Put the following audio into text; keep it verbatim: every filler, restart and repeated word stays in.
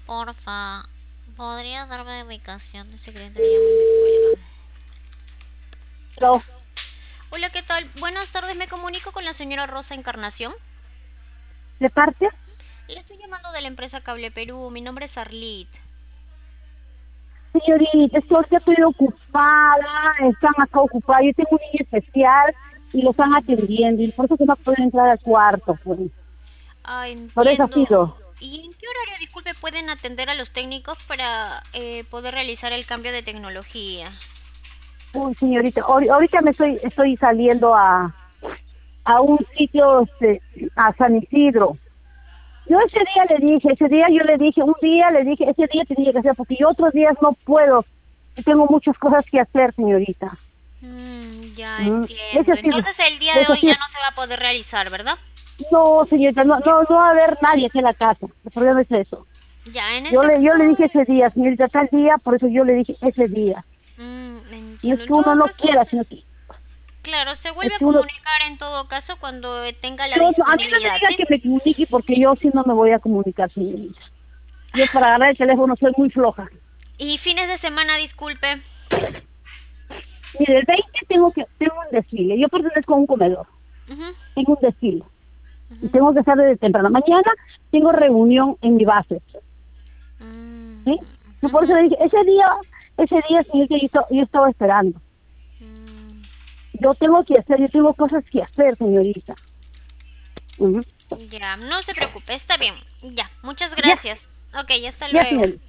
Porfa, ¿podrías darme ubicación de ese cliente que ya me cuelga? Pero, Hola, ¿qué tal? Buenas tardes, me comunico con la señora Rosa Encarnación. ¿de parte? Le estoy llamando de la empresa Cable Perú, mi nombre es Arlit. Señorita, es que ahorita estoy ocupada, están acá ocupados. Yo tengo un niño especial y lo están atendiendo y por eso que no puedo entrar al cuarto, pues. Ah, Por eso ha entiendo. sido. ¿Y en qué horario, disculpe, pueden atender a los técnicos para eh, poder realizar el cambio de tecnología? Uy, señorita, ahori- ahorita me estoy, estoy saliendo a, a un sitio, este, a San Isidro. Yo ese día le dije, ese día yo le dije, un día le dije, ese día tenía que hacer, porque yo otros días no puedo. Yo tengo muchas cosas que hacer, señorita. Mm, ya Mm, Ese entiendo. ha sido, Entonces el día de ese ha hoy ya sido. no se va a poder realizar, ¿verdad? No, señorita, no, no, no va a haber nadie aquí en la casa. El problema es eso. Ya, en Yo este le, yo caso, le dije ese día, señorita, tal día, por eso yo le dije ese día. mm, No es entiendo. que En uno todo no caso, quiera, sino que claro, se es vuelve a que uno, comunicar en todo caso cuando eh, tenga la yo, no- a mí no me disponibilidad, diga ¿sí? que me comunique porque yo sí no me voy a comunicar, señorita. Yo para agarrar el teléfono soy muy floja. Y fines de semana, disculpe. Mire, el veinte tengo que, tengo un desfile. Yo pertenezco a un comedor. Ujú, Tengo un desfile. Y ujú. tengo que estar desde temprano. Mañana tengo reunión en mi base. ¿Sí? Mm, Yo por ujú, eso le dije, ese día, ese día, señorita, yo, esta- yo estaba esperando. mm. Yo tengo que hacer, yo tengo cosas que hacer, señorita. Ujú. Ya, no se preocupe, está bien. Ya, muchas Ya, gracias. Ok, hasta ya, luego. señorita.